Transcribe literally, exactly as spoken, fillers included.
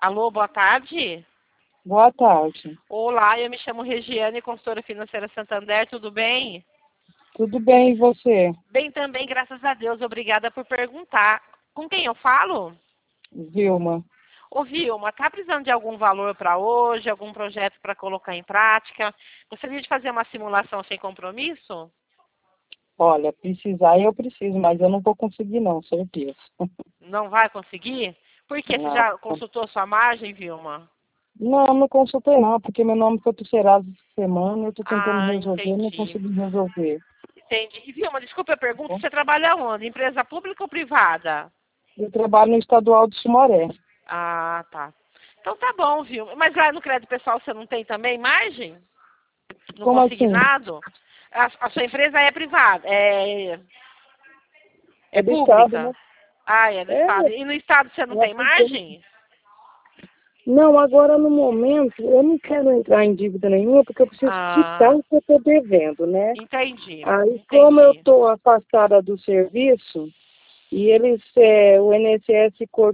Alô, boa tarde. Boa tarde. Olá, eu me chamo Regiane, consultora financeira Santander, tudo bem? Tudo bem, e você? Bem também, graças a Deus, obrigada por perguntar. Com quem eu falo? Vilma. Ô Vilma, tá precisando de algum valor para hoje, algum projeto para colocar em prática? Gostaria de fazer uma simulação sem compromisso? Olha, precisar eu preciso, mas eu não vou conseguir não, certeza. Não vai conseguir? Por quê? Você Não, já consultou sua margem, Vilma? não, não consultei não, porque meu nome foi pro Serasa essa semana, eu estou tentando Ah, resolver, não entendi. consegui resolver. Entendi. E Vilma, desculpa a Tá pergunta, bom? você trabalha onde? Empresa pública ou privada? Eu trabalho no estadual de Sumaré. Ah, tá. Então tá bom, viu? Mas lá no crédito pessoal você não tem também margem? No Como assim? consignado? A, a sua empresa é privada, é, é É do estado, pública? né? Ah, é do É, Estado. E no Estado você não eu tem acredito. margem? Não, agora no momento eu não quero entrar em dívida nenhuma, porque eu preciso quitar Ah, o que eu estou devendo, né? entendi, Aí, como eu entendi. estou afastada do serviço, e eles, é, o I N S S